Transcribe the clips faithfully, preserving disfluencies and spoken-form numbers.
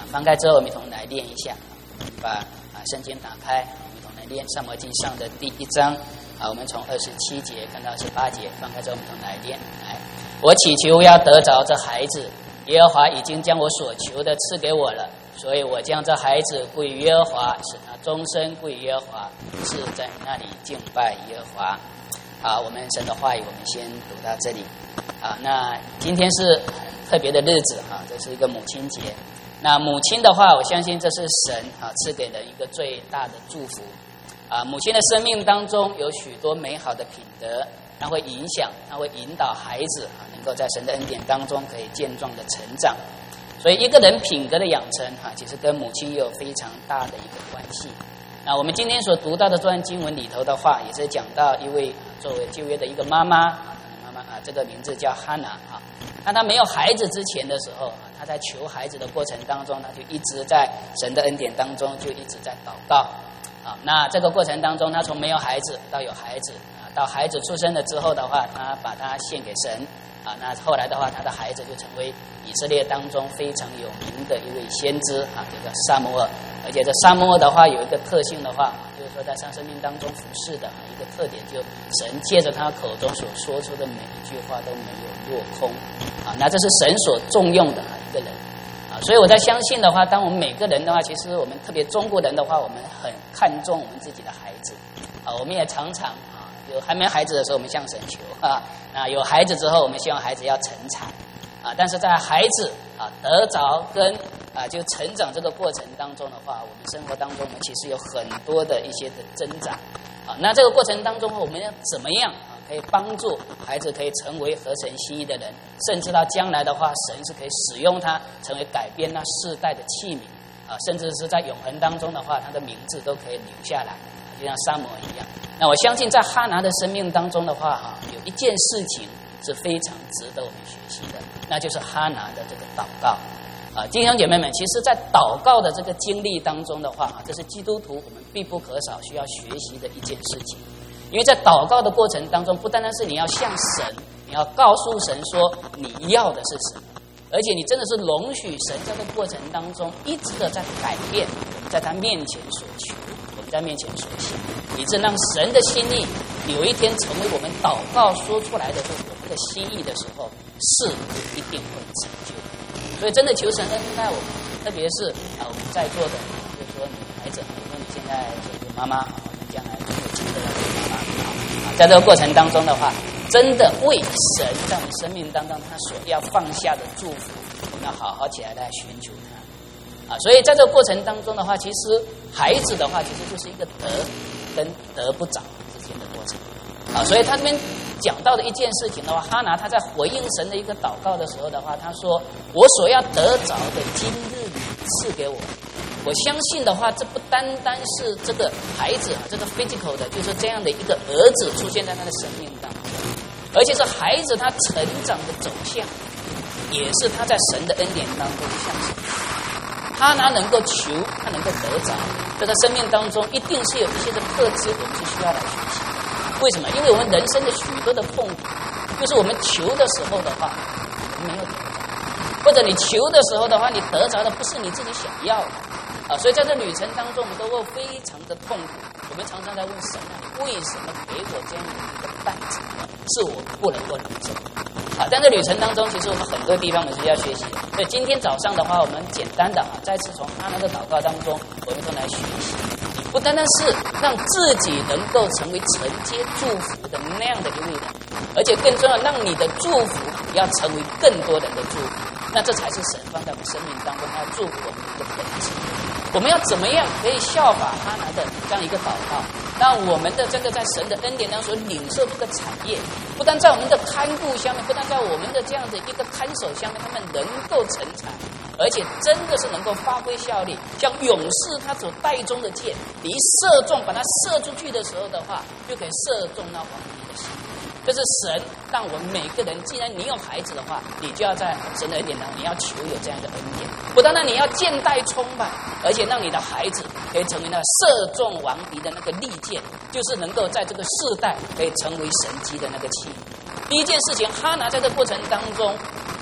翻开之后，我们一同来练一下。把啊圣经打开，我们一同来练《撒母耳记上》的第一章。啊，我们从二十七节看到十八节，翻开之后我们一同来练。来，我祈求要得着这孩子，耶和华已经将我所求的赐给我了，所以我将这孩子归于耶和华，使他终身归于耶和华，是在那里敬拜耶和华。好，我们神的话语，我们先读到这里。啊，那今天是很特别的日子啊，这是一个母亲节。那母亲的话，我相信这是神啊赐给人一个最大的祝福。啊，母亲的生命当中有许多美好的品德，它会影响，它会引导孩子啊，能够在神的恩典当中可以健壮的成长。所以一个人品格的养成啊，其实跟母亲也有非常大的一个关系。那我们今天所读到的这段经文里头的话，也是讲到一位作为旧约的一个妈妈啊，妈妈啊，这个名字叫哈拿啊。那她没有孩子之前的时候，她在求孩子的过程当中，她就一直在神的恩典当中，就一直在祷告啊。那这个过程当中，她从没有孩子到有孩子啊，到孩子出生了之后的话，她把它献给神啊。那后来的话，她的孩子就成为以色列当中非常有名的一位先知啊，这个撒母耳。而且这撒母耳的话有一个特性的话，就是说在他生命当中服侍的一个特点，就神借着他口中所说出的每一句话都没有落空啊。那这是神所重用的一个人啊。所以我在相信的话，当我们每个人的话，其实我们特别中国人的话，我们很看重我们自己的孩子啊。我们也常常啊，有还没孩子的时候，我们向神求啊；那有孩子之后，我们希望孩子要成才啊。但是在孩子啊得着跟啊，就成长这个过程当中的话，我们生活当中，我们其实有很多的一些的挣扎啊。那这个过程当中，我们要怎么样啊，可以帮助孩子可以成为合神心意的人，甚至到将来的话，神是可以使用他成为改变那世代的器皿啊，甚至是在永恒当中的话，他的名字都可以留下来，就像撒母耳一样。那我相信在哈拿的生命当中的话，哈，有一件事情是非常值得我们学习的，那就是哈拿的这个祷告。啊，弟兄姐妹们，其实在祷告的这个经历当中的话，这是基督徒我们必不可少需要学习的一件事情。因为在祷告的过程当中，不单单是你要向神，你要告诉神说你要的是什么，而且你真的是容许神在这个过程当中一直的在改变我们在他面前所求，我们在面前所想，以致让神的心意有一天成为我们祷告说出来的这我们的心意的时候，是一定会成就的。所以真的求神恩待我们，特别是啊我们在座的，就是说女孩子，如果你现在就是妈妈，我们将来就会成为妈妈啊，在这个过程当中的话，真的为神在我们生命当中他所要放下的祝福，我们要好好起来来寻求他啊。所以在这个过程当中的话，其实孩子的话，其实就是一个得跟得不着之间的过程啊。所以他这边讲到的一件事情的话，哈拿他在回应神的一个祷告的时候的话，他说：“我所要得着的，今日你赐给我。”我相信的话，这不单单是这个孩子啊，这个 physical 的，就是这样的一个儿子出现在他的生命当中，而且是孩子他成长的走向，也是他在神的恩典当中向神。哈拿能够求，他能够得着，在他生命当中一定是有一些的特质，我们是需要来学习的。为什么？因为我们人生的许多的痛苦，就是我们求的时候的话，我们没有得着，或者你求的时候的话，你得着的不是你自己想要的啊。所以在这旅程当中，我们都会非常的痛苦。我们常常在问神啊，你为什么给我这样的一个担子，是我不能够忍受啊？在这旅程当中，其实我们很多地方我们是要学习的。所以今天早上的话，我们简单的啊，再次从哈拿的祷告当中，我们都来学习。不单单是让自己能够成为承接祝福的那样的一位人，而且更重要，让你的祝福要成为更多人的祝福。那这才是神放在我们生命当中要祝福我们的一个本质。我们要怎么样可以效法哈拿的这样一个祷告，让我们的这个在神的恩典当中所领受这个产业，不但在我们的看顾下面，不但在我们的这样的一个看守下面，他们能够成才，而且真的是能够发挥效力，像勇士他所带中的箭，你一射中，把它射出去的时候的话，就可以射中那皇帝的心。这是神让我们每个人，既然你有孩子的话，你就要在神的恩典当中，你要求有这样的恩典。不单单你要箭袋充满，而且让你的孩子可以成为那射中王敌的那个利箭，就是能够在这个世代可以成为神迹的那个器皿。第一件事情，哈拿在这个过程当中，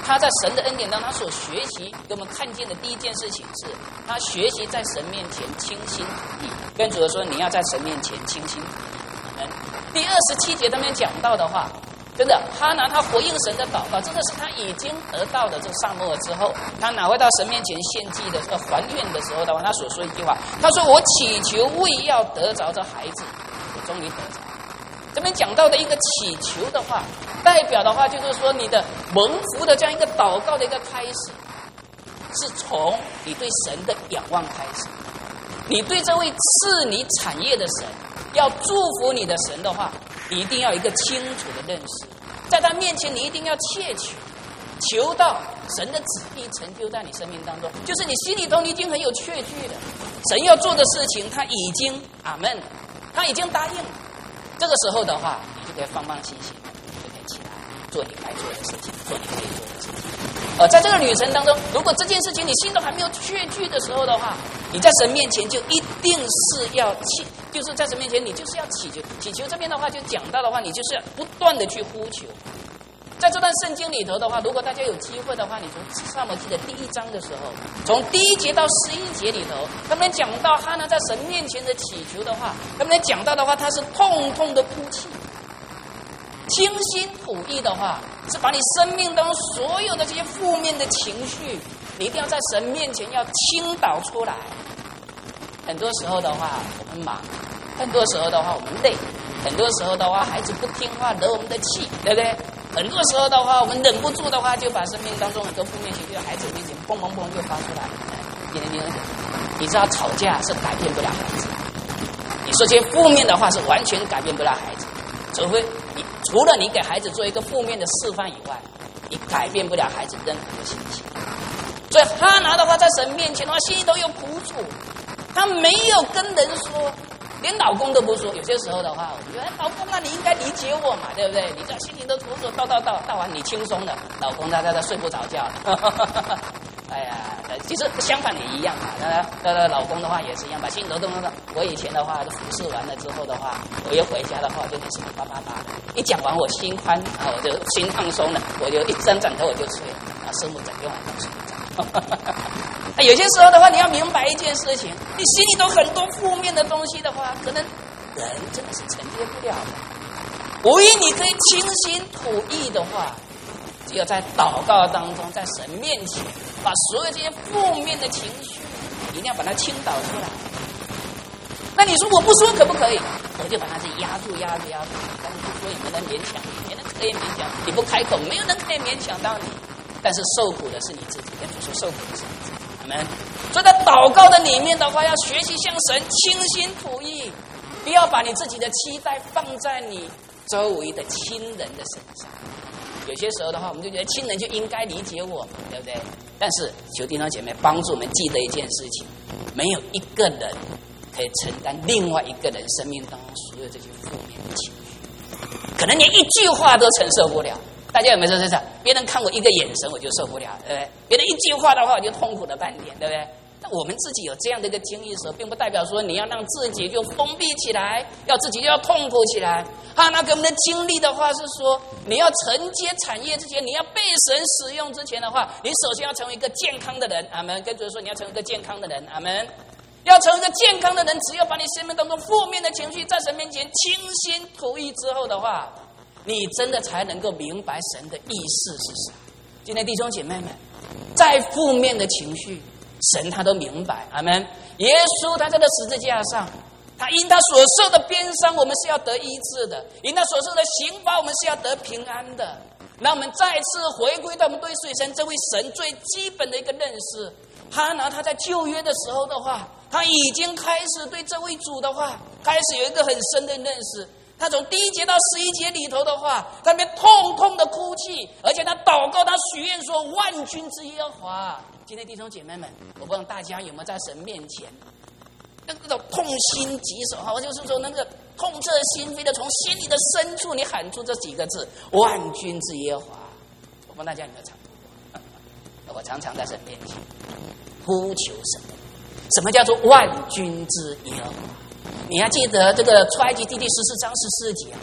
他在神的恩典当中，他所学习给我们看见的第一件事情是，他学习在神面前倾心吐意。跟主说，你要在神面前倾心吐意。嗯，第二十七节当中讲到的话，真的，哈拿他回应神的祷告，真的是他已经得到的这个撒母耳之后，他拿回到神面前献祭的呃还愿的时候的话，他所说一句话，他说：“我祈求为要得着这孩子，我终于得着。”这边讲到的一个祈求的话，代表的话就是说，你的蒙福的这样一个祷告的一个开始，是从你对神的仰望开始。你对这位赐你产业的神，要祝福你的神的话，你一定要有一个清楚的认识，在他面前你一定要切求，求到神的旨意成就在你生命当中，就是你心里头你已经很有确据的，神要做的事情他已经阿们，他已经答应了。这个时候的话，你就可以放放心心，就可以起来做你该做的事情，做你可以做的事情。呃，在这个旅程当中，如果这件事情你心中还没有确据的时候的话，你在神面前就一定是要祈，就是在神面前你就是要祈求。祈求这边的话就讲到的话，你就是要不断的去呼求。在这段圣经里头的话，如果大家有机会的话，你从撒母耳记的第一章的时候，从第一节到十一节里头，他们讲到哈拿在神面前的祈求的话，他们讲到的话，他是痛痛的哭泣。倾心吐意的话，是把你生命当中所有的这些负面的情绪，你一定要在神面前要倾倒出来。很多时候的话，我们忙；很多时候的话，我们累；很多时候的话，孩子不听话，惹我们的气，对不对？很多时候的话，我们忍不住的话，就把生命当中很多负面情绪在孩子面前砰砰砰就发出来。你你你知道吵架是改变不了孩子，你说这些负面的话是完全改变不了孩子，除非你除了你给孩子做一个负面的示范以外，你改变不了孩子任何的心情。所以哈拿的话，在神面前的话，心里都有苦楚，他没有跟人说，连老公都不说。有些时候的话，我们觉得老公啊，你应该理解我嘛，对不对？你在心里都苦楚，叨叨叨叨完你轻松了，老公他他他睡不着觉了。哎呀，其实相反也一样啊。那那老公的话也是一样，把心头动动动。我以前的话，服侍完了之后的话，我一回家的话，我就开始叭叭叭。一讲完，我心宽啊，我就心放松了，我就一沾枕头我就睡了。啊，师母整个晚上睡不着。啊，有些时候的话，你要明白一件事情，你心里头很多负面的东西的话，可能人真的是承接不了的。唯一你可以倾心吐意的话，只有在祷告当中，在神面前，把所有这些负面的情绪，一定要把它倾倒出来。那你说我不说可不可以？我就把它是压住、压住、压住。但是不说也没人勉强你，没人可以勉强你，不开口，没有人可以勉强到你。但是受苦的是你自己，跟主说受苦的是你自己。阿们。所以在祷告的里面的话，要学习向神倾心吐意，不要把你自己的期待放在你周围的亲人的身上。有些时候的话，我们就觉得亲人就应该理解我，对不对？但是求弟兄姐妹帮助我们记得一件事情，没有一个人可以承担另外一个人生命当中所有这些负面的情绪，可能连一句话都承受不了。大家有没有说这样？别人看我一个眼神我就受不了，对不对？别人一句话的话我就痛苦了半天，对不对？那我们自己有这样的一个经历的时候，并不代表说你要让自己就封闭起来，要自己就要痛苦起来。哈拿给我们的经历的话是说，你要承接产业之前，你要被神使用之前的话，你首先要成为一个健康的人。阿们。跟主说你要成为一个健康的人。阿们。要成为一个健康的人，只要把你生命当中负面的情绪在神面前倾心吐意之后的话，你真的才能够明白神的意思是什么。今天弟兄姐妹们，再负面的情绪，神他都明白。阿们。耶稣他在这十字架上，他因他所受的鞭伤，我们是要得医治的；因他所受的刑罚，我们是要得平安的。那我们再次回归到我们对水神这位神最基本的一个认识。哈拿他在旧约的时候的话，他已经开始对这位主的话开始有一个很深的认识。他从第一节到十一节里头的话，他那边痛痛的哭泣，而且他祷告，他许愿说：“万军之耶和华。”今天弟兄姐妹们，我不知道大家有没有在神面前那个痛心疾首哈，我就是说那个痛彻心扉的，从心里的深处你喊出这几个字：“万军之耶和华。”我不知道大家有没有尝过？我常常在神面前呼求神。什么叫做万军之耶和华？你还记得这个出埃及记第十四章十四节吗？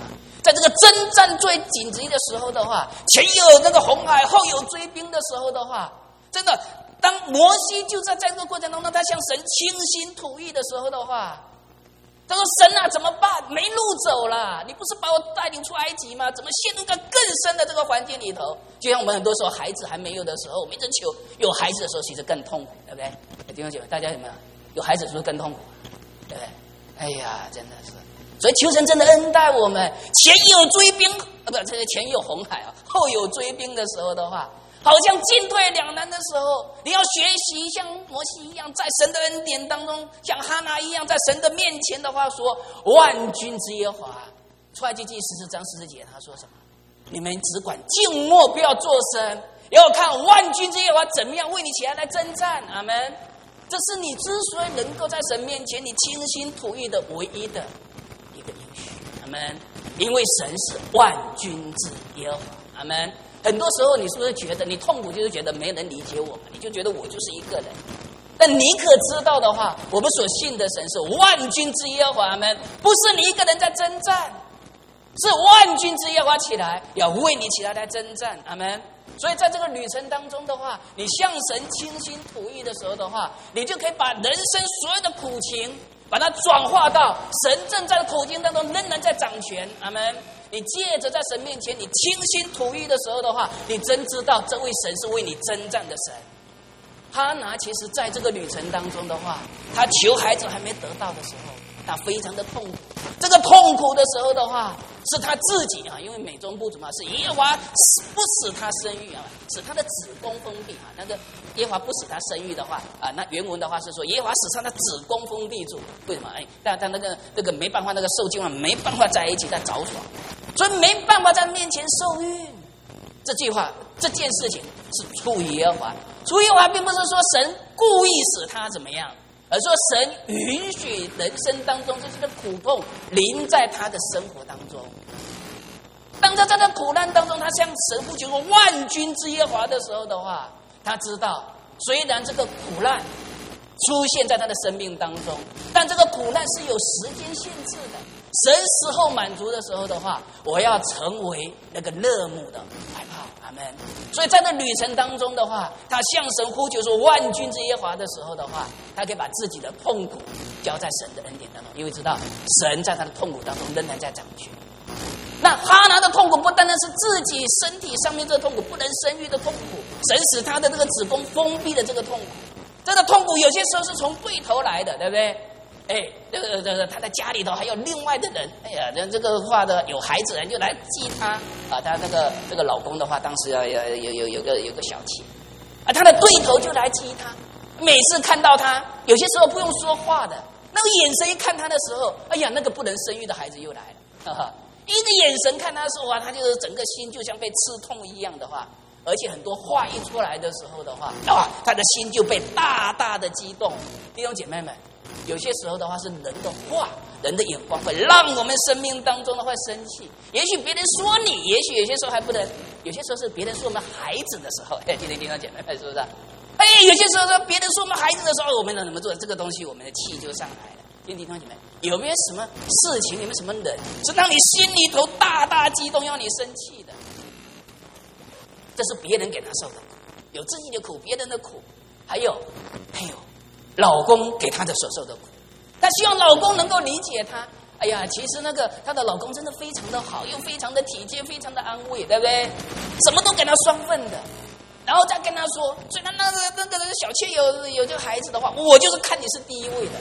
在这个征战最紧急的时候的话，前有那个红海，后有追兵的时候的话，真的，当摩西就在在这个过程当中，他向神倾心吐意的时候的话，他说：“神啊，怎么办？没路走了！你不是把我带领出埃及吗？怎么陷入到更深的这个环境里头？就像我们很多时候孩子还没有的时候，我们一直求有孩子的时候，其实更痛苦，对不对？弟兄姐妹，大家有没有有孩子是不是更痛苦？对不对？哎呀，真的是。所以求神真的恩待我们，前有追兵啊，不，这个前有红海啊，后有追兵的时候的话。”好像进退两难的时候，你要学习像摩西一样，在神的恩典当中，像哈拿一样，在神的面前的话说：“万军之耶和华。”出埃及记十四章十四节，他说什么？你们只管静默，不要作声，要看万军之耶和华怎么样为你起来来征战。阿门。这是你之所以能够在神面前，你倾心吐意的唯一的一个应许。阿门。因为神是万军之耶和华。阿门。很多时候，你是不是觉得你痛苦，就是觉得没人理解我们，你就觉得我就是一个人？但你可知道的话，我们所信的神是万军之耶和华们，不是你一个人在征战，是万军之耶和华起来要为你起来来征战。阿们。所以在这个旅程当中的话，你向神倾心吐意的时候的话，你就可以把人生所有的苦情，把它转化到神正在苦境当中仍然在掌权。阿们。你借着在神面前，你倾心吐意的时候的话，你真知道这位神是为你征战的神。哈拿其实在这个旅程当中的话，他求孩子还没得到的时候，他非常的痛苦。这个痛苦的时候的话，是他自己啊，因为美中不足嘛，是耶和华不使他生育啊，使他的子宫封闭啊。那个耶和华不使他生育的话啊，那原文的话是说耶和华使他的子宫封闭住。为什么？哎，但但那个那个没办法，那个受精卵没办法在一起在找爽，所以没办法在面前受孕。这句话这件事情是出于耶和华，出于耶和华，并不是说神故意使他怎么样。而说神允许人生当中这些的苦痛临在他的生活当中。当他在这苦难当中，他向神呼求万军之耶和华的时候的话，他知道虽然这个苦难出现在他的生命当中，但这个苦难是有时间限制的。神时候满足的时候的话，我要成为那个乐母的怀抱。阿门。所以在那旅程当中的话，他向神呼求说万军之耶和华的时候的话，他可以把自己的痛苦交在神的恩典当中，因为知道神在他的痛苦当中仍然在掌权。那哈拿的痛苦不单单是自己身体上面这个痛苦，不能生育的痛苦，神使他的这个子宫封闭的这个痛苦，这个痛苦有些时候是从对头来的，对不对？哎，这个这个他在家里头还有另外的人，哎呀，这这个话的有孩子人就来激他啊，他那个这个老公的话，当时要有有有有个有个小妾啊，他的对头就来激他，每次看到他，有些时候不用说话的，那个眼神一看他的时候，哎呀，那个不能生育的孩子又来了，哈哈，一个眼神看他的时候啊，他就是整个心就像被刺痛一样的话，而且很多话一出来的时候的话，哇，他的心就被大大的激动。弟兄姐妹们，有些时候的话是人的话，人的眼光会让我们生命当中的会生气。也许别人说你，也许有些时候还不能，有些时候是别人说我们孩子的时候，哎，听听弟兄姐妹们，是不是？哎，有些时候说别人说我们孩子的时候，我们能怎么做？这个东西，我们的气就上来了。听弟兄姐妹，有没有什么事情，有没有什么人，是让你心里头大大激动，要你生气的？这是别人给他受的苦，有自己的苦，别人的苦，还有还有老公给他的所受的苦。他希望老公能够理解他。哎呀，其实那个他的老公真的非常的好，又非常的体贴，非常的安慰，对不对？什么都给他双份的。然后再跟他说，虽然那个那个小妾有有这个孩子的话，我就是看你是第一位的。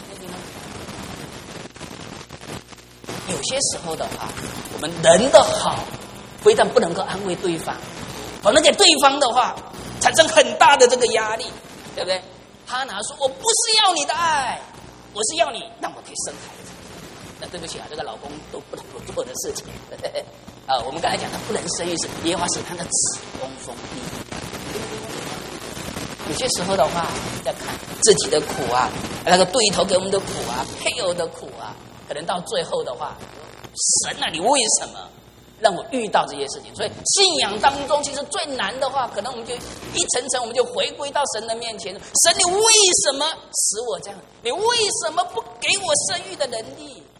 有些时候的话，我们人的好非但不能够安慰对方，反而给对方的话产生很大的这个压力，对不对？哈拿说，我不是要你的爱，我是要你让我可以生孩子。那对不起啊，这个老公都不能够做的事情，对不对？啊，我们刚才讲他不能生育是耶和华使他的子宫封闭。有些时候的话，在看自己的苦啊，那个对头给我们的苦啊，配偶的苦啊，可能到最后的话，神啊，你为什么让我遇到这些事情？所以信仰当中，其实最难的话，可能我们就一层层，我们就回归到神的面前。神，你为什么使我这样？你为什么不给我生育的能力？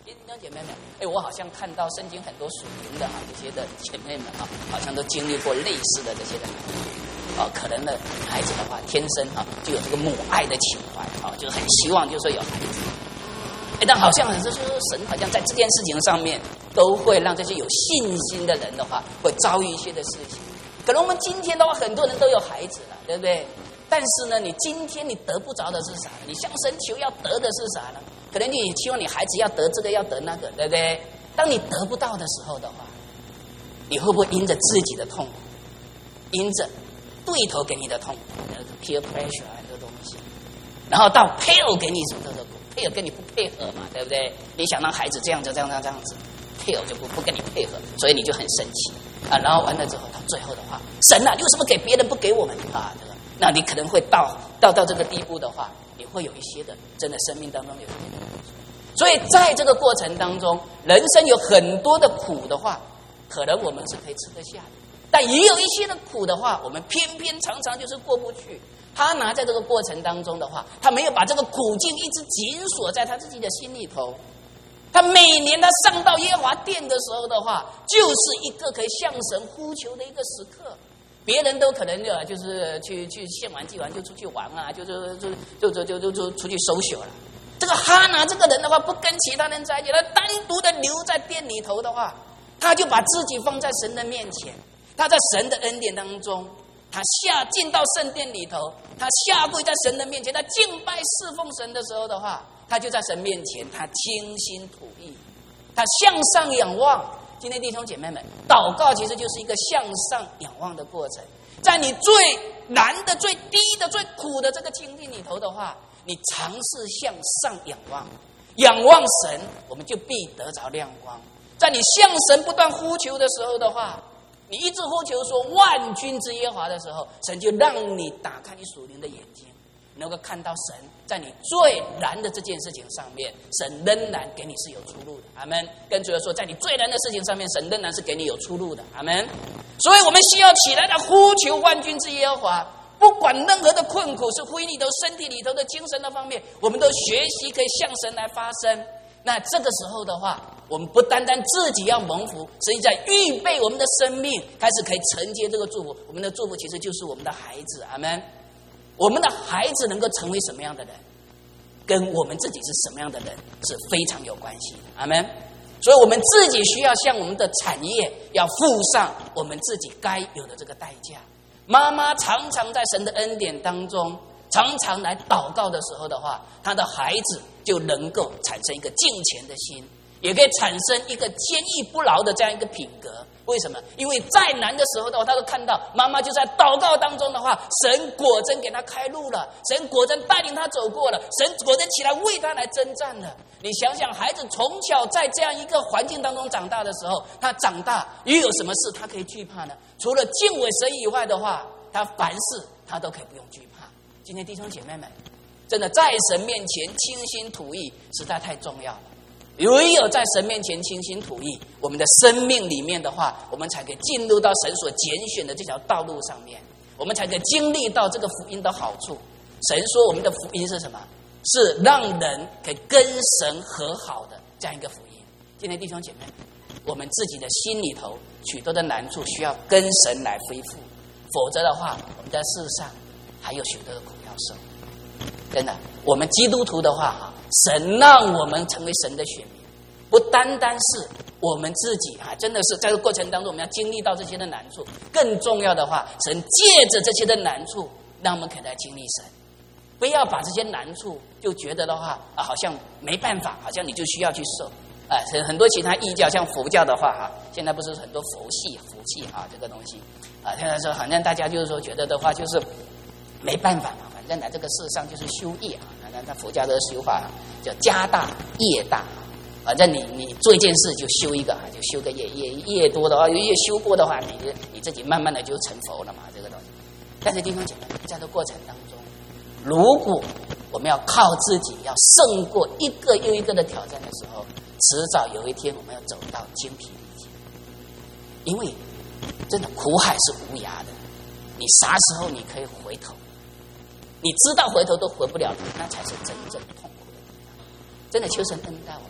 弟兄姐妹们，哎，我好像看到圣经很多属灵的啊这些的姐妹们啊，好像都经历过类似的这些的啊，可能呢孩子的话天生啊就有这个母爱的情怀啊，就很希望就是有孩子。哎，但好像就是神好像在这件事情上面都会让这些有信心的人的话会遭遇一些的事情。可能我们今天的话，很多人都有孩子了，对不对？但是呢，你今天你得不着的是啥？你向神求要得的是啥呢？可能你希望你孩子要得这个要得那个，对不对？当你得不到的时候的话，你会不会因着自己的痛苦，因着对头给你的痛苦，那个 peer pressure 这个东西，然后到配偶给你什么的配偶跟你不配合嘛，对不对？你想让孩子这样就这样这样这样子，配偶就不不跟你配合，所以你就很生气啊。然后完了之后，到最后的话，神啊，你为什么给别人不给我们啊？这个，那你可能会到到到这个地步的话，你会有一些的真的生命当中有一些的。所以在这个过程当中，人生有很多的苦的话，可能我们是可以吃得下的，但也有一些的苦的话，我们偏偏常常就是过不去。他拿在这个过程当中的话，他没有把这个苦境一直紧锁在他自己的心里头。他每年他上到耶和华殿的时候的话，就是一个可以向神呼求的一个时刻。别人都可能就就是去去献完祭完就出去玩啊，就就就就就就就就出去social了。这个哈拿这个人的话，不跟其他人在一起，他单独的留在殿里头的话，他就把自己放在神的面前，他在神的恩典当中。他下进到圣殿里头，他下跪在神的面前，他敬拜侍奉神的时候的话，他就在神面前，他倾心吐意，他向上仰望。今天弟兄姐妹们，祷告其实就是一个向上仰望的过程。在你最难的、最低的、最苦的这个境地里头的话，你尝试向上仰望，仰望神，我们就必得着亮光。在你向神不断呼求的时候的话，你一直呼求说万军之耶和华的时候，神就让你打开你属灵的眼睛，能够看到神在你最难的这件事情上面，神仍然给你是有出路的。阿们。跟主说，在你最难的事情上面，神仍然是给你有出路的。阿们。所以我们需要起来来呼求万军之耶和华，不管任何的困苦是婚姻里头、身体里头的、精神的方面，我们都学习可以向神来发声。那这个时候的话，我们不单单自己要蒙福，实际在预备我们的生命，开始可以承接这个祝福。我们的祝福其实就是我们的孩子。阿们。我们的孩子能够成为什么样的人，跟我们自己是什么样的人是非常有关系的。阿们。所以我们自己需要向我们的产业要付上我们自己该有的这个代价。妈妈常常在神的恩典当中，常常来祷告的时候的话，他的孩子就能够产生一个敬虔的心，也可以产生一个坚毅不挠的这样一个品格。为什么？因为再难的时候的话，他都看到妈妈就在祷告当中的话，神果真给他开路了，神果真带领他走过了，神果真起来为他来征战了。你想想，孩子从小在这样一个环境当中长大的时候，他长大又有什么事他可以惧怕呢？除了敬畏神以外的话，他凡事他都可以不用惧怕。今天弟兄姐妹们，真的在神面前倾心吐意实在太重要了。唯有在神面前倾心吐意，我们的生命里面的话，我们才可以进入到神所拣选的这条道路上面，我们才可以经历到这个福音的好处。神说我们的福音是什么？是让人可以跟神和好的这样一个福音。今天弟兄姐妹，我们自己的心里头许多的难处需要跟神来恢复，否则的话，我们在世上还有许多的苦要受。真的，我们基督徒的话哈，神让我们成为神的选民，不单单是我们自己哈，真的是在这个过程当中我们要经历到这些的难处，更重要的话，神借着这些的难处，让我们可以来经历神。不要把这些难处就觉得的话啊，好像没办法，好像你就需要去受啊。很多其他异教，像佛教的话哈，现在不是很多佛系、福气啊这个东西啊，现在说反正大家就是说觉得的话就是没办法嘛。在来这个世上就是修业啊，那那佛家的修法叫家大业大，反正你你做一件事就修一个，就修个业，业业多的话，越修过的话，你你自己慢慢的就成佛了嘛，这个东西。但是弟兄姐妹，在这个过程当中，如果我们要靠自己，要胜过一个又一个的挑战的时候，迟早有一天我们要走到精疲力尽，因为真的苦海是无涯的，你啥时候你可以回头？你知道回头都回不了头，那才是真正痛苦的地方。真的求神恩待我们，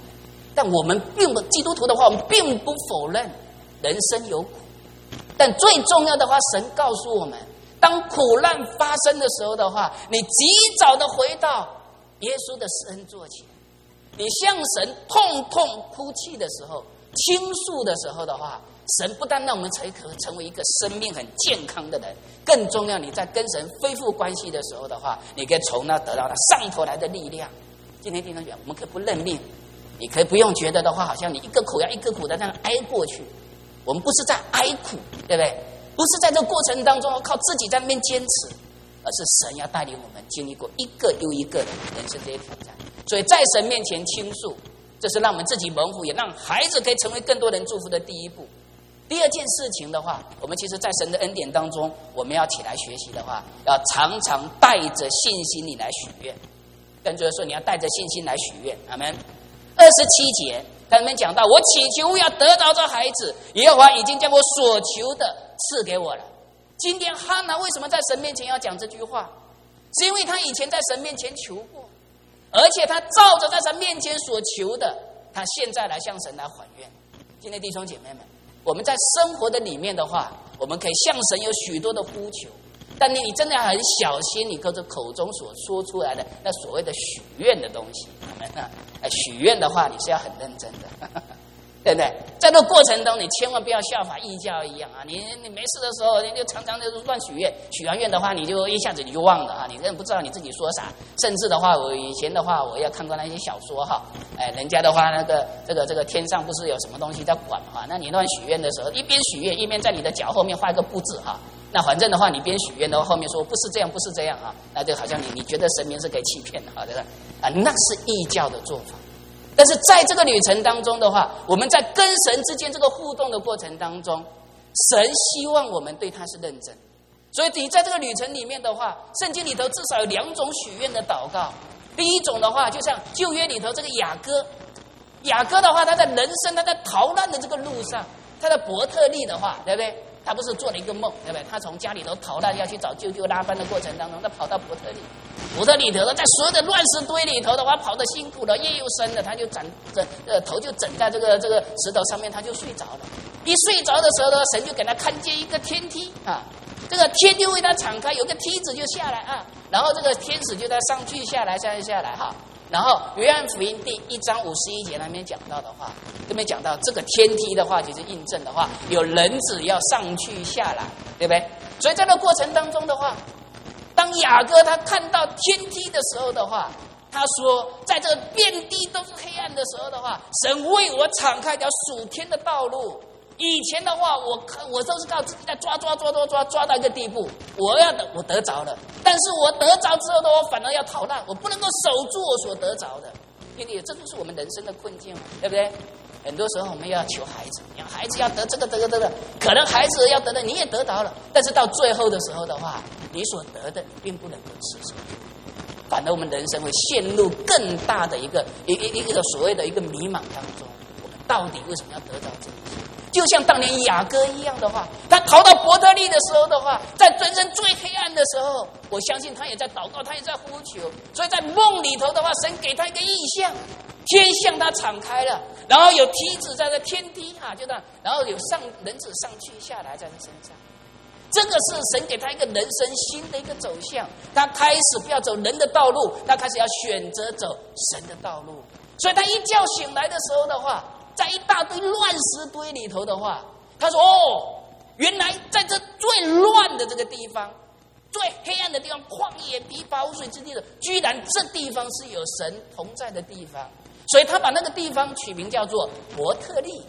但我们并不基督徒的话，我们并不否认人生有苦。但最重要的话，神告诉我们，当苦难发生的时候的话，你及早的回到耶稣的施恩座前，你向神痛痛哭泣的时候，倾诉的时候的话，神不但让我们才可成为一个生命很健康的人，更重要，你在跟神恢复关系的时候的话，你可以从那得到那上头来的力量。今天弟兄姐妹，我们可以不认命，你可以不用觉得的话，好像你一个苦要一个苦的这样挨过去。我们不是在哀苦，对不对？不是在这个过程当中靠自己在那边坚持，而是神要带领我们经历过一个又一个的人生这些挑战。所以在神面前倾诉，这是让我们自己蒙福，也让孩子可以成为更多人祝福的第一步。第二件事情的话，我们其实在神的恩典当中，我们要起来学习的话，要常常带着信心你来许愿。跟主说，你要带着信心来许愿。阿们。二十七节他们讲到，我祈求要得到这孩子，耶和华已经将我所求的赐给我了。今天哈拿为什么在神面前要讲这句话？是因为他以前在神面前求过，而且他照着在神面前所求的，他现在来向神来还愿。今天弟兄姐妹们，我们在生活的里面的话，我们可以向神有许多的呼求，但你真的要很小心，你跟着口中所说出来的那所谓的许愿的东西。许愿的话，你是要很认真的，对不对？在这个过程中，你千万不要效法异教一样啊！你你没事的时候，你就常常就乱许愿，许完愿的话，你就一下子你就忘了啊！你根本不知道你自己说啥。甚至的话，我以前的话，我也看过那些小说哈，哎，人家的话，那个这个这个天上不是有什么东西在管嘛？那你乱许愿的时候，一边许愿一边在你的脚后面画一个不字哈。那反正的话，你边许愿的话，后面说不是这样，不是这样啊，那就好像你你觉得神明是可以欺骗的，对吧？啊，那是异教的做法。但是在这个旅程当中的话，我们在跟神之间这个互动的过程当中，神希望我们对他是认真。所以你在这个旅程里面的话，圣经里头至少有两种许愿的祷告。第一种的话，就像旧约里头这个雅各，雅各的话，他在人生他在逃难的这个路上，他在伯特利的话，对不对？他不是做了一个梦，对不对？他从家里头逃难要去找舅舅拉班的过程当中，他跑到伯特利，伯特利头在所有的乱石堆里头的话，跑得辛苦了，夜又深了，他就枕枕呃头就枕在这个这个石头上面，他就睡着了。一睡着的时候呢，神就给他看见一个天梯啊，这个天就为他敞开，有个梯子就下来啊，然后这个天使就在上去下来下去下来哈。然后约翰福音第一章五十一节那边讲到的话，这边讲到这个天梯的话，就是印证的话，有人子要上去下来，对不对？所以在这个过程当中的话，当雅各他看到天梯的时候的话，他说，在这个遍地都是黑暗的时候的话，神为我敞开一条属天的道路。以前的话，我我都是靠自己在抓抓抓抓抓抓到一个地步，我要得我得着了，但是我得着之后的话，反而要逃难，我不能够守住我所得着的。弟弟，这就是我们人生的困境，对不对？很多时候我们要求孩子，孩子要得这个得这个得，可能孩子要得的你也得着了，但是到最后的时候的话，你所得的你并不能够持守，反而我们人生会陷入更大的一个一一一个所谓的一个迷茫当中。我们到底为什么要得到这个？就像当年雅各一样的话，他逃到伯特利的时候的话，在人生最黑暗的时候，我相信他也在祷告，他也在呼求。所以在梦里头的话，神给他一个意象，天向他敞开了，然后有梯子在这天梯哈，就这样，然后有上人子上去下来在他身上。这个是神给他一个人生新的一个走向，他开始不要走人的道路，他开始要选择走神的道路。所以他一觉醒来的时候的话，在一大堆乱石堆里头的话，他说：“哦，原来在这最乱的这个地方，最黑暗的地方，旷野疲乏无水之地的，居然这地方是有神同在的地方。”所以他把那个地方取名叫做伯特利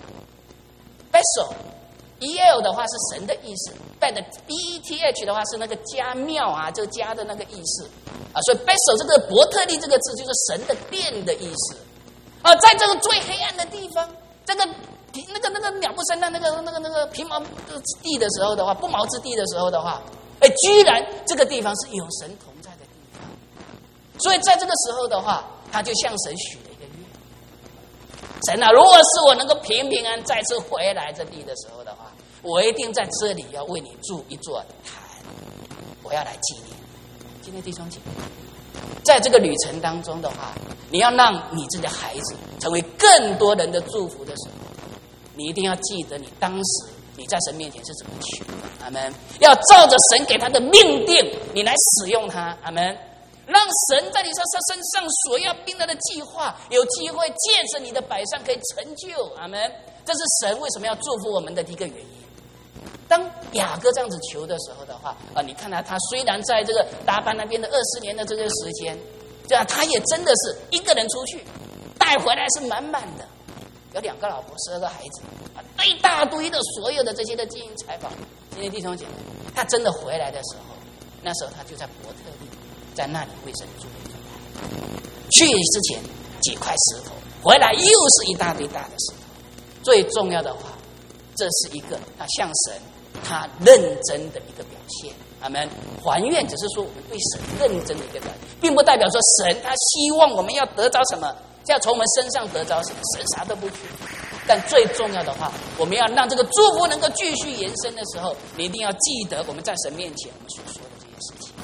，Bethel。E L 的话是神的意思 ，Bet B E T H 的话是那个家庙啊，这个家的那个意思啊，所以 Bethel 这个伯特利这个字就是神的殿的意思。啊，在这个最黑暗的地方，这个那个那个鸟不生蛋，那个那个那个皮毛地的时候的话，不毛之地的时候的话，哎，居然这个地方是有神同在的地方。所以在这个时候的话，他就向神许了一个愿：神啊，如果是我能够平平安再次回来这地的时候的话，我一定在这里要为你筑一座坛，我要来纪念。今天弟兄姐妹， 在这个旅程当中的话，你要让你自己的孩子成为更多人的祝福的时候，你一定要记得你当时你在神面前是怎么求的。阿们。要照着神给他的命定，你来使用它。阿们。让神在你身身上所要定的计划，有机会借着你的摆上可以成就。阿们。这是神为什么要祝福我们的第一个原因。当雅各这样子求的时候的话，啊，你看他，他虽然在这个达班那边的二十年的这个时间，对啊，他也真的是一个人出去，带回来是满满的，有两个老婆，十二个孩子，啊，一大堆的所有的这些的金银财宝。今天弟兄姐妹，他真的回来的时候，那时候他就在伯特利，在那里为神筑了一座坛。去之前几块石头，回来又是一大堆大的石头。最重要的话，这是一个他向神他认真的一个表现。阿们。还愿只是说我们对神认真的一个表现，并不代表说神他希望我们要得着什么，要从我们身上得着什么，神啥都不缺。但最重要的话，我们要让这个祝福能够继续延伸的时候，你一定要记得我们在神面前我们所说的这些事情。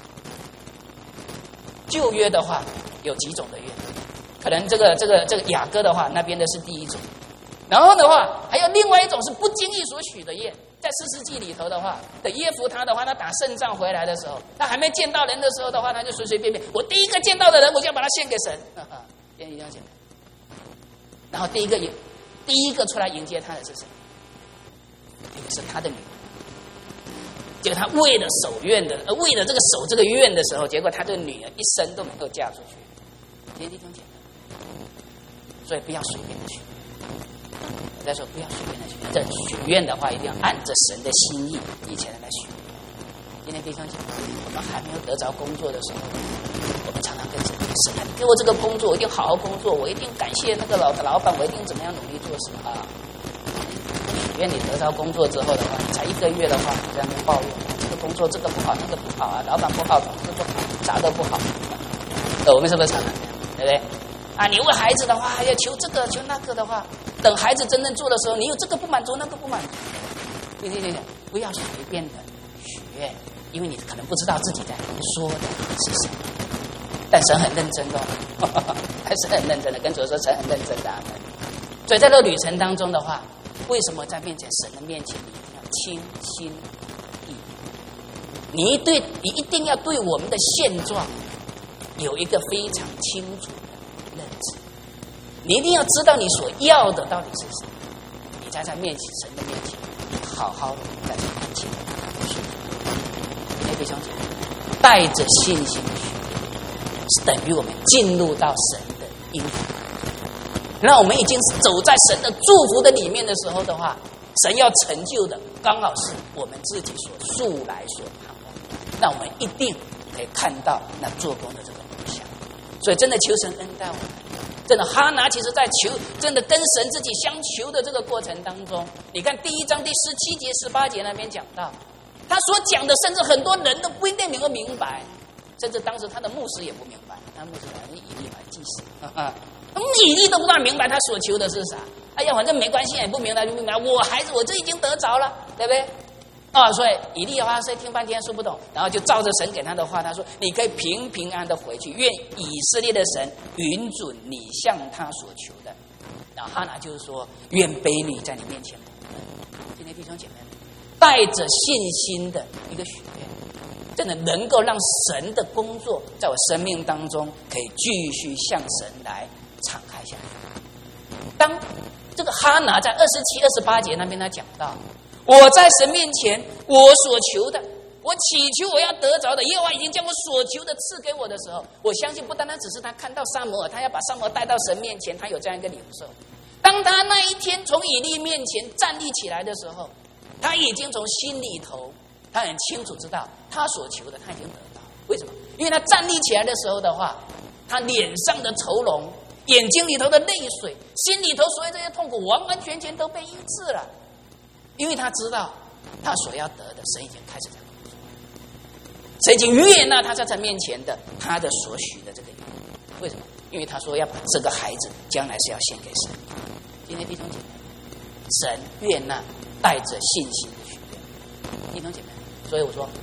旧约的话有几种的愿，可能这个这个这个雅各的话那边的是第一种，然后的话还有另外一种是不经意所许的愿。在士师记里头的话，的耶弗他的话，他打胜仗回来的时候，他还没见到人的时候的话，他就随随便便，我第一个见到的人，我就要把他献给神。哈哈，愿意这样讲。然后第一个迎，第一个出来迎接他的是谁？因为是他的女儿。结果他为了守愿的，呃，为了这个守这个愿的时候，结果他的女儿一生都没有嫁出去。这些地方讲的，所以不要随便的去。我在说不要随便的许愿，这许愿的话一定要按着神的心意以前来许。今天弟兄姐妹，我们还没有得着工作的时候，我们常常跟神说：神啊，你给我这个工作，我一定好好工作，我一定感谢那个老老板，我一定怎么样努力做事啊。许愿你得着工作之后的话，你才一个月的话，你在那边抱怨这个工作这个不好那个不好啊，老板不好，同事不好，啥都不好。呃，我们是不是常常这样，对不对？啊，你为孩子的话要求这个求那个的话，等孩子真正做的时候，你有这个不满足那个不满足，对对对对，不要随便的许愿，因为你可能不知道自己在说的是什么。但神很认真的、哦，还是很认真的，跟主说神很认真的、啊。所以在这个旅程当中的话，为什么在面前神的面前你一定要倾心意？你一对你一定要对我们的现状有一个非常清楚的认知，你一定要知道你所要的到底是什么，你才在面前神的面前好好的在神面前去。那弟兄姐妹，带着信心去，是等于我们进入到神的应许。那我们已经走在神的祝福的里面的时候的话，神要成就的刚好是我们自己所素来所盼望，那我们一定可以看到那做工的这个梦想。所以真的求神恩待我们，真的哈拿其实在求，真的跟神自己相求的这个过程当中，你看第一章第十七节十八节那边讲到，他所讲的甚至很多人都不一定能够明白，甚至当时他的牧师也不明白，他牧师反正以利来祭司，以利都不大明白他所求的是啥。哎呀，反正没关系，也不明白就不明白，我孩子我这已经得着了，对不对？啊、哦，所以以利的话是听半天说不懂，然后就照着神给他的话，他说：“你可以平平安的回去，愿以色列的神允准你向他所求的。”然后哈拿就是说：“愿卑鄙在你面前。”今天弟兄姐妹，带着信心的一个许愿，真的能够让神的工作在我生命当中可以继续向神来敞开下去。当这个哈拿在二十七、二十八节那边他讲到，我在神面前，我所求的，我祈求我要得着的，耶和华已经将我所求的赐给我的时候，我相信不单单只是他看到撒母耳，他要把撒母耳带到神面前，他有这样一个领受。当他那一天从以利面前站立起来的时候，他已经从心里头，他很清楚知道他所求的他已经得到。为什么？因为他站立起来的时候的话，他脸上的愁容，眼睛里头的泪水，心里头所有这些痛苦，完完全全都被医治了。因为他知道他所要得的，神已经开始在工作，神已经悦纳他在他面前的他的所许的这个愿。为什么？因为他说要把这个孩子将来是要献给神。今天弟兄姐妹，神悦纳带着信心的许愿，弟兄姐妹，所以我说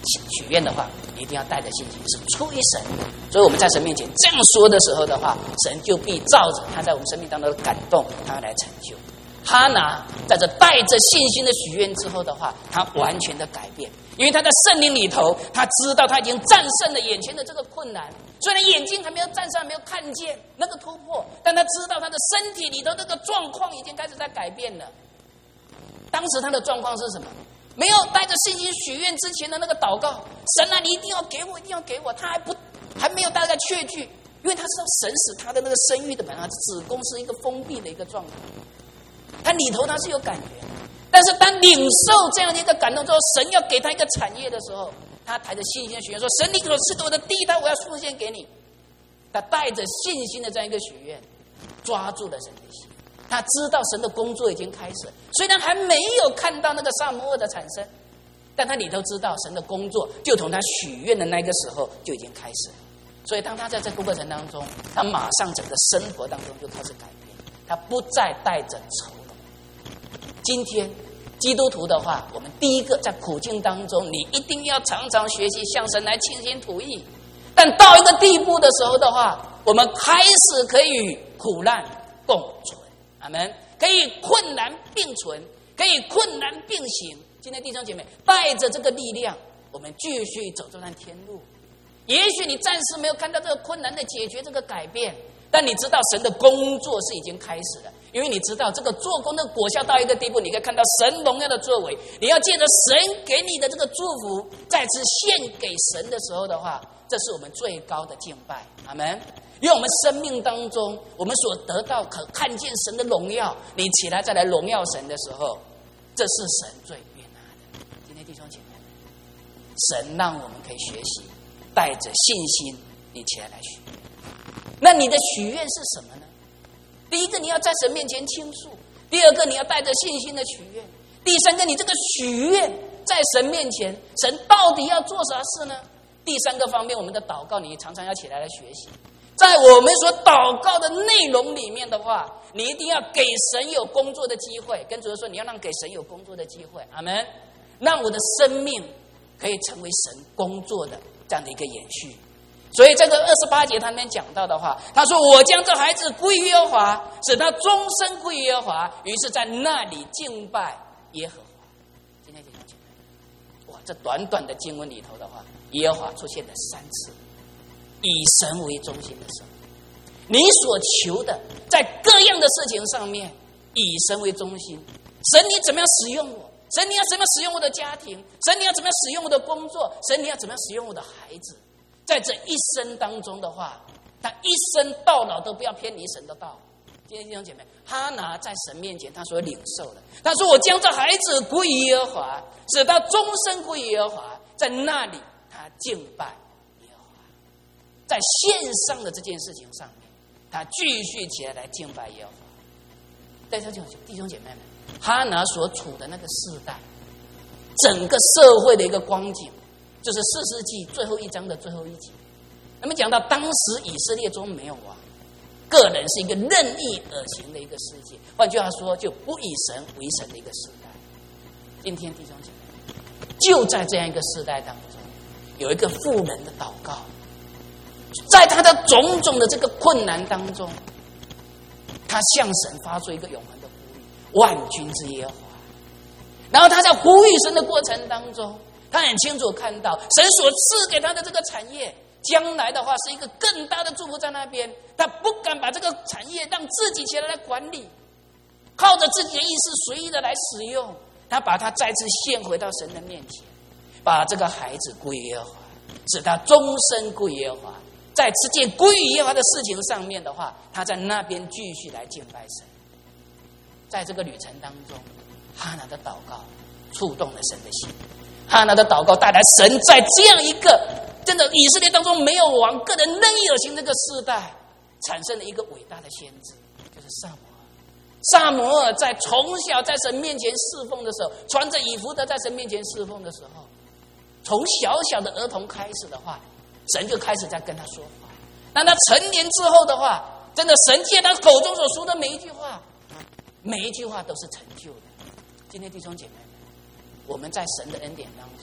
许愿的话，一定要带着信心，是出于神的。所以我们在神面前这样说的时候的话，神就必照着他在我们生命当中的感动，他来成就。哈拿在这带着信心的许愿之后的话，他完全的改变，因为他在圣灵里头，他知道他已经战胜了眼前的这个困难。虽然眼睛还没有战胜，没有看见那个突破，但他知道他的身体里头那个状况已经开始在改变了。当时他的状况是什么？没有带着信心许愿之前的那个祷告，神啊，你一定要给我，一定要给我，他还不还没有大概确据，因为他知道神使他的那个生育的本来子宫是一个封闭的一个状态。他里头他是有感觉，但是当领受这样的一个感动之后，神要给他一个产业的时候，他带着信心的许愿说：“神，你所赐给我的第一胎，我要奉献给你。”他带着信心的这样一个许愿，抓住了神的心。他知道神的工作已经开始，虽然还没有看到那个撒母耳的产生，但他里头知道神的工作就从他许愿的那个时候就已经开始了。所以当他在这个过程当中，他马上整个生活当中就开始改变，他不再带着愁。今天基督徒的话，我们第一个在苦境当中，你一定要常常学习向神来倾心吐意。但到一个地步的时候的话，我们开始可以与苦难共存，阿们，可以困难并存，可以困难并行。今天弟兄姐妹带着这个力量，我们继续走这段天路。也许你暂时没有看到这个困难的解决，这个改变，但你知道神的工作是已经开始了。因为你知道这个做工的果效到一个地步，你可以看到神荣耀的作为。你要借着神给你的这个祝福，再次献给神的时候的话，这是我们最高的敬拜，阿们。因为我们生命当中，我们所得到可看见神的荣耀，你起来再来荣耀神的时候，这是神最悦纳的。今天弟兄姐妹，神让我们可以学习带着信心，你起来来许愿。那你的许愿是什么呢？第一个，你要在神面前倾诉；第二个，你要带着信心的许愿；第三个，你这个许愿在神面前，神到底要做啥事呢？第三个方面，我们的祷告，你常常要起来来学习。在我们所祷告的内容里面的话，你一定要给神有工作的机会。跟主说，你要让给神有工作的机会，阿们，让我的生命可以成为神工作的这样的一个延续。所以这个二十八节他们讲到的话，他说：“我将这孩子归于耶和华，使他终身归于耶和华。”于是，在那里敬拜耶和华。今天弟兄姐妹，哇，这短短的经文里头的话，耶和华出现了三次，以神为中心的时候，你所求的，在各样的事情上面，以神为中心。神，你怎么样使用我？神，你要怎么样使用我的家庭？神，你要怎么样使用我的工作？神，你要怎么样使用我的孩子？在这一生当中的话，他一生到老都不要偏离神的道。今天弟兄姐妹，哈拿在神面前，他所领受的，他说：“我将这孩子归于耶和华，使他终身归于耶和华。”在那里，他敬拜耶和华。在线上的这件事情上面，他继续起来来敬拜耶和华。在这弟兄姐妹们，哈拿所处的那个世代，整个社会的一个光景。就是四世纪最后一章的最后一集，那么讲到当时以色列中没有王，个人是一个任意而行的一个世界，换句话说，就不以神为神的一个时代。今天弟兄姐妹，就在这样一个时代当中，有一个妇人的祷告，在他的种种的这个困难当中，他向神发出一个永恒的呼吁：万军之耶和华。然后他在呼吁神的过程当中，他很清楚看到神所赐给他的这个产业，将来的话是一个更大的祝福在那边。他不敢把这个产业让自己起来来管理，靠着自己的意识随意的来使用。他把他再次献回到神的面前，把这个孩子归于耶和华，使他终身归于耶和华。在这件归于耶和华的事情上面的话，他在那边继续来敬拜神。在这个旅程当中，哈拿的祷告触动了神的心。哈拿的祷告带来神在这样一个真的以色列当中没有王、个人任意而行这个世代，产生了一个伟大的先知，就是撒母耳。撒母耳在从小在神面前侍奉的时候，穿着以弗得在神面前侍奉的时候，从小小的儿童开始的话，神就开始在跟他说话。当他成年之后的话，真的神借他口中所说的每一句话，每一句话都是成就的。今天弟兄姐妹们，我们在神的恩典当中，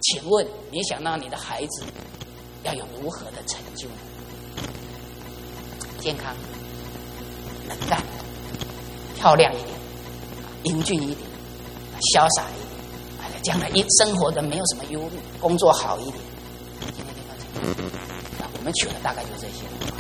请问你想让你的孩子要有如何的成就呢？健康、能干、漂亮一点、英俊一点、潇洒一点，将来一生活的没有什么忧虑，工作好一点。今天地方讲，那我们求的大概就这些了。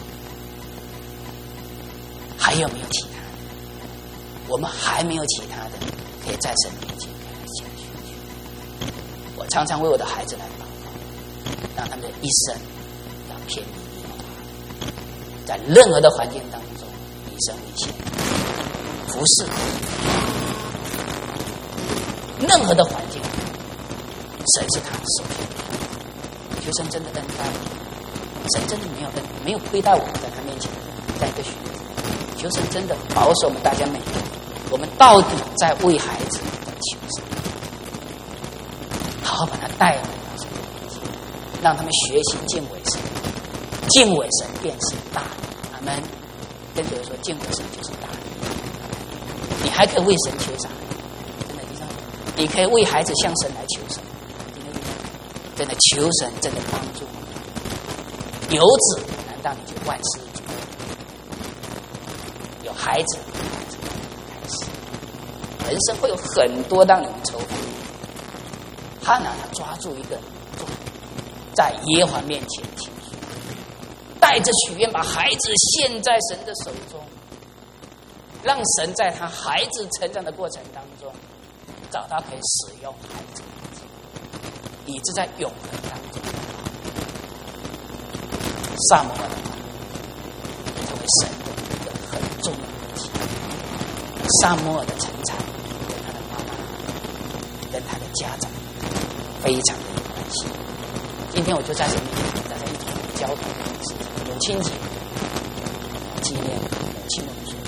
还有没有其他的？我们还没有其他的可以在神面前给他下去。我常常为我的孩子来祷告，让他们的一生要偏离耶和华，在任何的环境当中以神为先，服侍任何的环境，神是他的首先。求神真的恩待我，神真的没有恩，没有亏待我们在他面前在一个选择。求神真的保守我们大家每个人，我们到底在为孩子在求神，好好把他带回到神面前，让他们学习敬畏神，敬畏神便是大力。阿们。跟别人说，敬畏神就是大力。你还可以为神求啥？真的，你可以为孩子向神来求神。真的，求神真的帮助你。有子难道你就万事足？有孩子开始，人生会有很多让你们愁烦。哈拿他抓住一个，在耶和华面前倾诉，带着许愿把孩子献在神的手中，让神在他孩子成长的过程当中，找到可以使用孩子，以致在永恒当中，萨摩尔的话成为神的一个很重要的器。萨摩尔的成长跟他的妈妈、跟他的家长非常的有关系。今天我就在这里跟大家一起交谈的是母亲节，纪念母亲的主，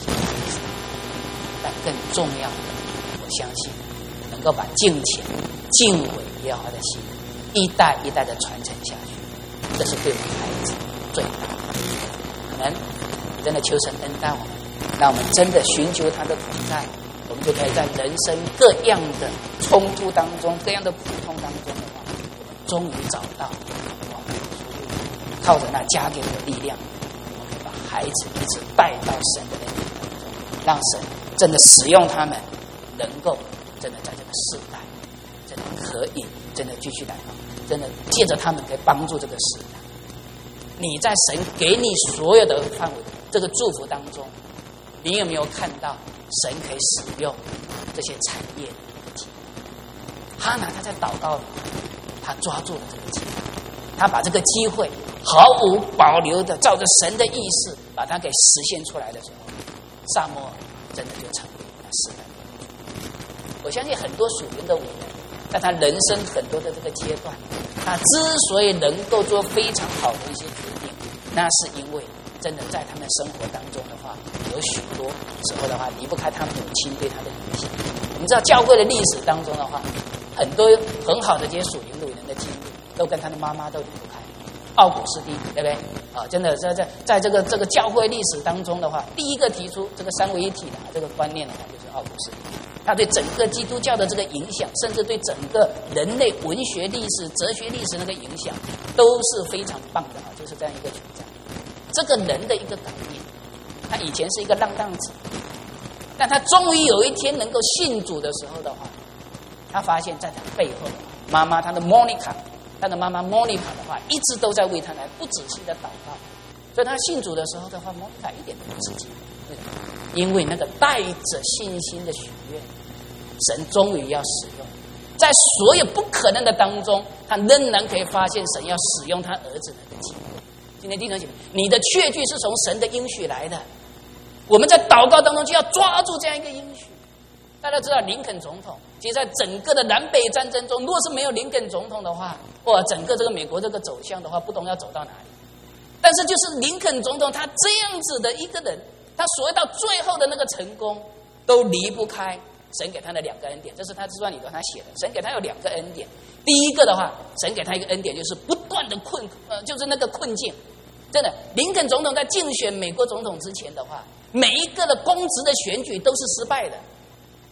但更重要的，我相信能够把敬虔、敬畏耶和华的心一代一代的传承下去，这是对我们孩子最大的。可能真的求神恩待我们，让我们真的寻求他的同在，我们就可以在人生各样的冲突当中、各样的苦痛当中的话，我们终于找到我们的出路。靠着那加给我的力量，我们可以把孩子一直带到神的恩典当中，让神真的使用他们，能够真的在这个世代，真的可以真的继续来到，真的借着他们可以帮助这个世代。你在神给你所有的范围这个祝福当中，你有没有看到神可以使用这些产业的机会？哈拿他在祷告里，他抓住了这个机会，他把这个机会毫无保留的照着神的意思把它给实现出来的时候，撒母耳真的就成为那世代的。我相信很多属灵的伟人，在他人生很多的这个阶段，他之所以能够做非常好的一些决定，那是因为真的在他们生活当中的话，有许多时候的话离不开他母亲对他的影响。我们知道教会的历史当中的话，很多很好的这些属灵的伟人的经历，都跟他的妈妈都离不开。奥古斯丁，对不对？啊，真的在在在这个这个教会历史当中的话，第一个提出这个三位一体的这个观念的话，就是奥古斯丁。他对整个基督教的这个影响，甚至对整个人类文学历史、哲学历史那个影响，都是非常棒的啊！就是这样一个存在。这个人的一个改变，他以前是一个浪荡子，但他终于有一天能够信主的时候的话，他发现在他背后，妈妈他的莫妮卡。他的妈妈莫妮卡的话，一直都在为他来不仔细的祷告，所以他信主的时候的话，莫妮卡一点都不自己，因为那个带着信心的许愿，神终于要使用，在所有不可能的当中，他仍然可以发现神要使用他儿子的那个机会。今天弟兄姐妹，你的确据是从神的应许来的，我们在祷告当中就要抓住这样一个应许。大家知道林肯总统，其实在整个的南北战争中，如果是没有林肯总统的话，哇，整个这个美国这个走向的话，不懂要走到哪里。但是就是林肯总统他这样子的一个人，他所谓到最后的那个成功，都离不开神给他的两个恩典。这是他自传里头他写的，神给他有两个恩典。第一个的话，神给他一个恩典，就是不断的困，呃，就是那个困境。真的，林肯总统在竞选美国总统之前的话，每一个的公职的选举都是失败的。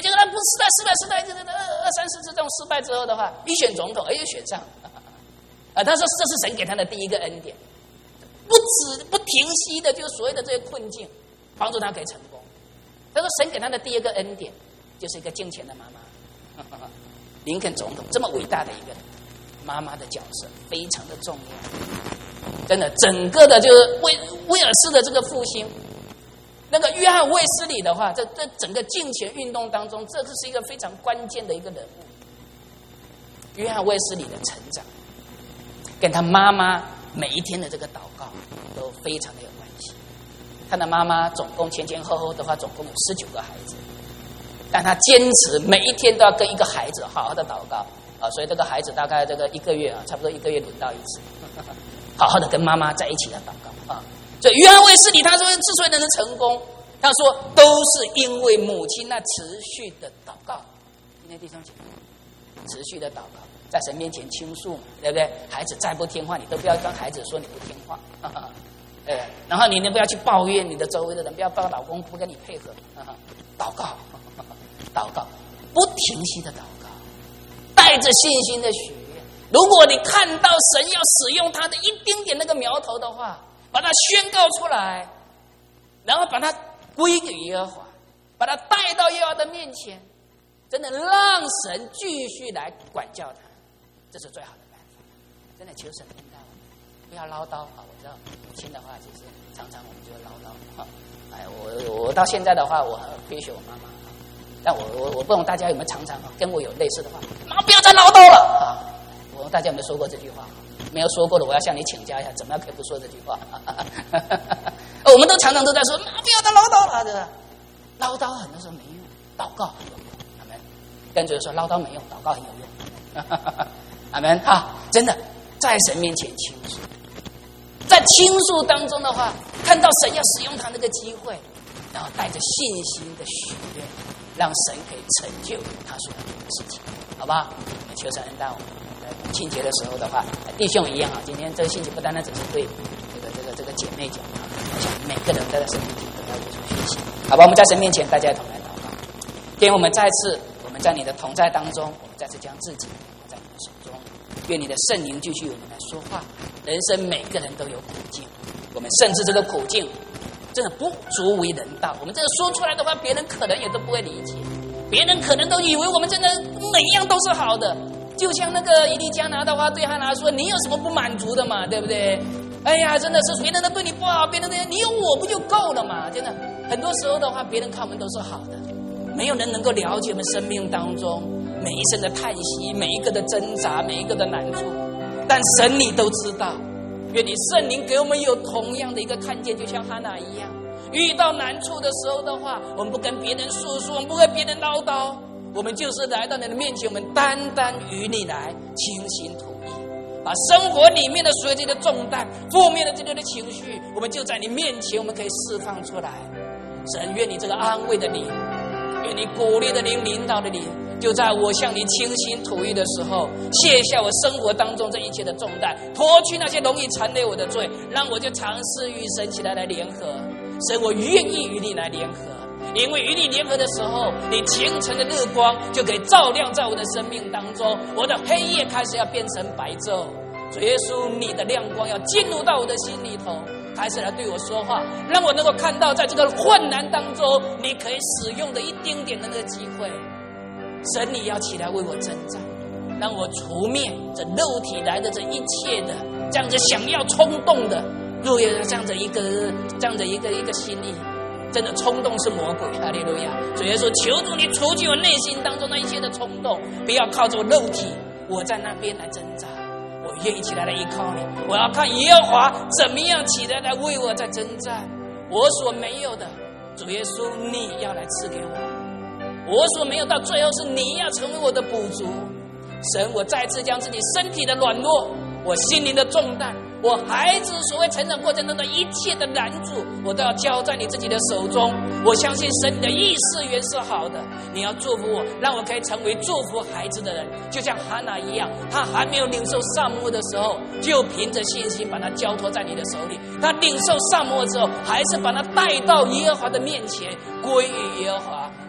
结果他不失败失败失败，这这二三四次这种失败之后的话，一选总统，哎，又选上啊！他说这是神给他的第一个恩典，不止不停息的，就是所谓的这些困境，帮助他可以成功。他说神给他的第一个恩典，就是一个敬虔的妈妈。林肯总统这么伟大的一个人，妈妈的角色非常的重要。真的，整个的就是威威尔士的这个复兴，那个约翰卫斯理的话，在这整个敬虔运动当中，这是一个非常关键的一个人物。约翰卫斯理的成长，跟他妈妈每一天的这个祷告都非常的有关系。他的妈妈总共前前后后的话，总共有十九个孩子，但他坚持每一天都要跟一个孩子好好的祷告啊，所以这个孩子大概这个一个月啊，差不多一个月轮到一次，好好的跟妈妈在一起的祷告啊。所以约翰卫斯理他说之所以能成功，他说都是因为母亲那持续的祷告。今天弟兄姐妹，持续的祷告，在神面前倾诉，对不对？孩子再不听话，你都不要跟孩子说你不听话，哈哈，对。然后你呢，不要去抱怨你的周围的人，不要抱老公不跟你配合，哈哈，祷告，哈哈，祷告，不停息的祷告，带着信心的许愿。如果你看到神要使用他的一丁点那个苗头的话，把它宣告出来，然后把它归给耶和华，把它带到耶和华的面前。真的让神继续来管教他，这是最好的办法。真的求神恩待我们，不要唠叨啊！我知道母亲的话，其实常常我们就会唠叨。哎，我我到现在的话，我很推学我妈妈，但我我我不懂大家有没有常常跟我有类似的话，妈不要再唠叨了啊！我大家有没有说过这句话？没有说过的，我要向你请教一下，怎么样可以不说这句话？我们都常常都在说，妈不要再唠叨了，对吧？唠叨很多时候没用，祷告很有用。跟着说唠叨没用，祷告很有用。阿们啊！真的在神面前倾诉，在倾诉当中的话，看到神要使用他那个机会，然后带着信心的许愿，让神可以成就他所要做的事情，好不好？我们求神恩待我们。在母亲节的时候的话，弟兄一样啊。今天这个信息不单单只是对这个这个这个姐妹讲啊，我想每个人都在神面前都要有所学习，好吧？我们在神面前大家同来祷告。今天我们再次。我们在你的同在当中，我们再次将自己放在你的手中，愿你的圣灵继续我们来说话。人生每个人都有苦境，我们甚至这个苦境真的不足为人道，我们这个说出来的话，别人可能也都不会理解，别人可能都以为我们真的每一样都是好的。就像那个以利加拿的话对哈拿说，你有什么不满足的嘛，对不对？哎呀，真的是别人都对你不好，别人对你有我不就够了嘛？真的很多时候的话，别人看我们都是好的，没有人能够了解我们生命当中每一声的叹息，每一个的挣扎，每一个的难处。但神你都知道，愿你圣灵给我们有同样的一个看见，就像哈拿一样，遇到难处的时候的话，我们不跟别人诉说，我们不跟别人唠叨，我们就是来到你的面前，我们单单与你来倾心吐意，把生活里面的所有这些重担、负面的这些的情绪，我们就在你面前，我们可以释放出来。神，愿你这个安慰的灵，愿你鼓励的灵、领导的灵，就在我向你倾心吐意的时候，卸下我生活当中这一切的重担，脱去那些容易缠累我的罪，让我就尝试与神起来来联合。神，我愿意与你来联合，因为与你联合的时候，你清晨的日光就可以照亮在我的生命当中，我的黑夜开始要变成白昼。主耶稣，你的亮光要进入到我的心里头，开始来对我说话，让我能够看到在这个困难当中你可以使用的一丁点的那个机会。神，你要起来为我征战，让我除灭这肉体来的这一切的这样子想要冲动的若有这样的一个这样的一个一个心意，真的冲动是魔鬼。哈利路亚！主耶稣，求主你除去我内心当中那一切的冲动，不要靠着我肉体我在那边来挣扎，我愿意起来来依靠你，我要看耶和华怎么样起来来为我在征战。我所没有的，主耶稣你要来赐给我，我所没有到最后是你要成为我的补足。神，我再次将自己身体的软弱，我心灵的重担，我孩子所谓成长过程中的一切的难处，我都要交在你自己的手中。我相信神的意思原是好的，你要祝福我，让我可以成为祝福孩子的人，就像哈拿一样，他还没有领受撒母耳的时候，就凭着信心把他交托在你的手里，他领受撒母耳之后，还是把他带到耶和华的面前，归于耶和华。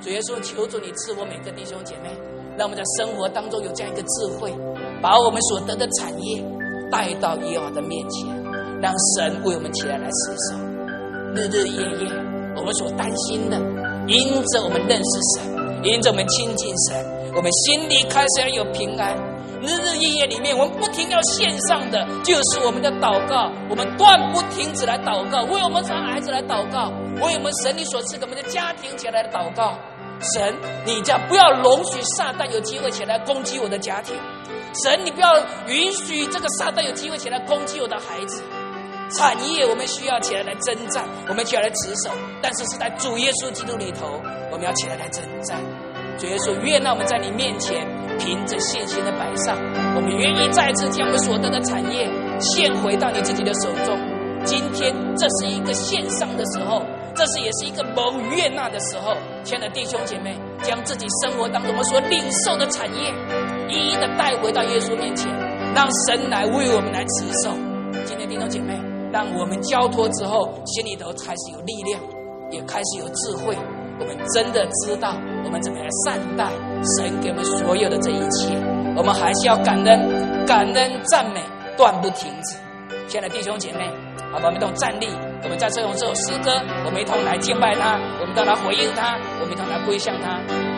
主耶稣，求主你赐我每个弟兄姐妹，让我们在生活当中有这样一个智慧，把我们所得的产业带到耶和华的面前，让神为我们起来来持守。日日夜夜我们所担心的，因着我们认识神，因着我们亲近神，我们心里开始要有平安。日日夜夜里面，我们不停要献上的就是我们的祷告，我们断不停止来祷告，为我们家孩子来祷告，为我们神你所赐给我们的家庭起来的祷告。神，你这样不要容许撒旦有机会起来攻击我的家庭，神，你不要允许这个撒旦有机会起来攻击我的孩子。产业我们需要起来来征战，我们起来来持守，但是是在主耶稣基督里头，我们要起来来征战。主耶稣，愿让我们在你面前凭着信心的摆上，我们愿意再次将我们所得的产业献回到你自己的手中。今天这是一个献上的时候，这是也是一个蒙悦纳的时候。亲爱的弟兄姐妹，将自己生活当中我们所领受的产业一一的带回到耶稣面前，让神来为我们来持守。今天弟兄姐妹，让我们交托之后，心里头开始有力量，也开始有智慧，我们真的知道我们怎么来善待神给我们所有的这一切。我们还是要感恩，感恩赞美断不停止。亲爱的弟兄姐妹，好吧，我们一同站立，我们在这种这首诗歌，我们一同来敬拜他，我们一同来回应他，我们一同来归向他。